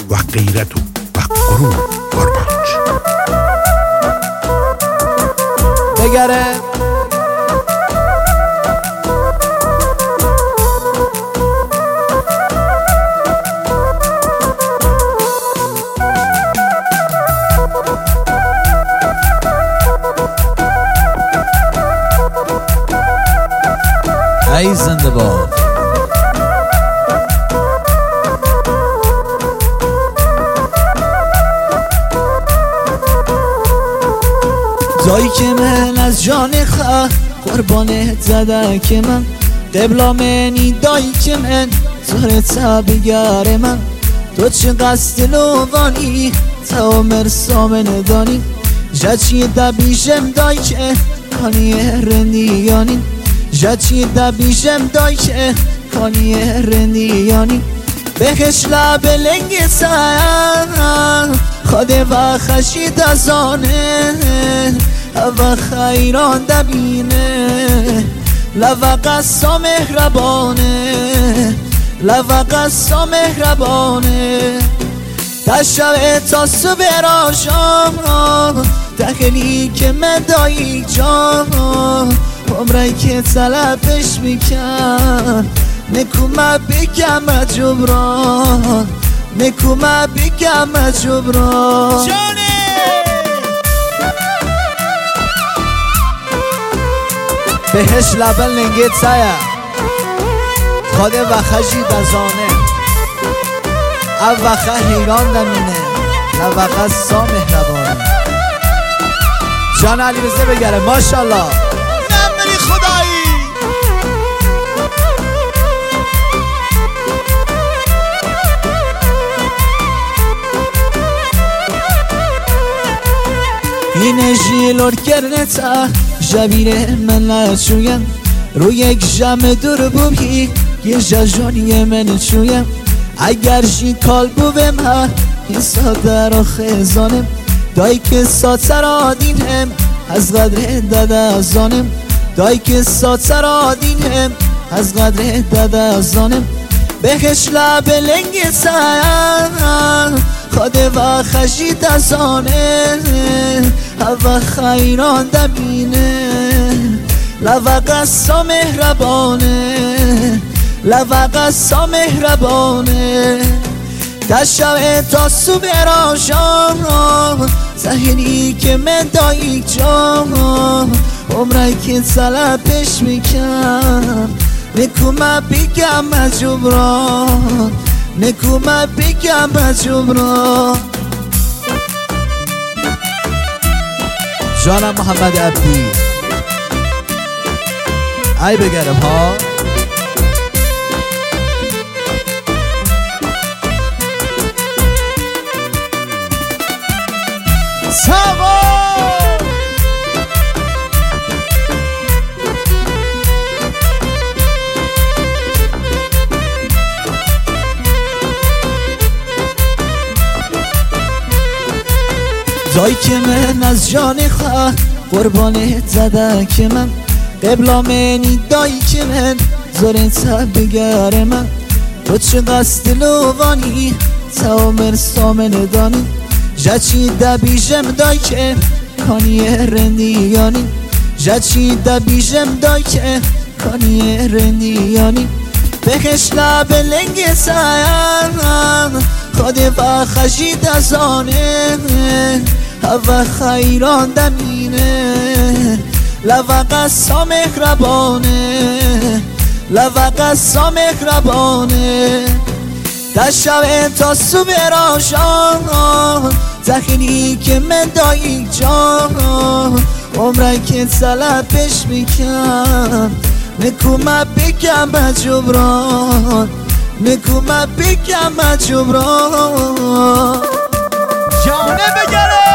و غیرت و غرور قربانش. بگره ای زنده باد. دایی که من از جان خواه قربانت زده که من قبلا منی دایی که من زهر بگر من تو چه قصد لوانی تا مرسامن دانی جچی دبیشم دایی که کانی رندیانی جچی دبیشم دایی که کانی رندیانی بخش لب لنگ سیم خاده و خشید از آنه و خیران دبینه لو قصا مهربانه لو قصا مهربانه تشبه تا صبح را شام دخلی که من دایی جام عمره که طلبش میکن نکومه بگم جبران نکومه بگم جبران بهش لبن لنگت سایه خاده و خشی دزانه او وخه حیران دمینه لوقت سا مهربانه جان علی رزه بگره ماشالله نمری خدایی این جیلور کرنه تا جبیره من نچویم رو یک جمع دور بومی یه جاجانی من چویم اگر جی کال بویم ها این ساده را خزانم دایی که ساته را دینم از قدر داده زانم دایی که ساته را دینم از قدر داده زانم بخش لب لنگ سیم خاده و خشید از آنه و خیران دبینه لو قصا مهربانه لو قصا مهربانه تشبه تا صبح را شام زهری که من دایی جام عمره که طلبش میکن نکومه بگم جبران نکومه بگم جبران جانم محمد عبدی ای بگرم ها سوا دایی که من از جان خواه قربانت زده که من قبلا منی دایی که من زورت بگر من تو چه قصد لوانی تا مرسامن دانی جچی دبیشم دایی که کانی رندیانی جچی دبیشم دایی که کانی رندیانی بخش لب لنگ سیم خاده و خشید از آنه و خیران دمینه لو قصا مهربانه لو قصا مهربانه تشبه تا صبح را شام زخیری که من دایی جام عمره که طلبش میکن نکومه بگم جبران نکومه بگم جبران جانه بگره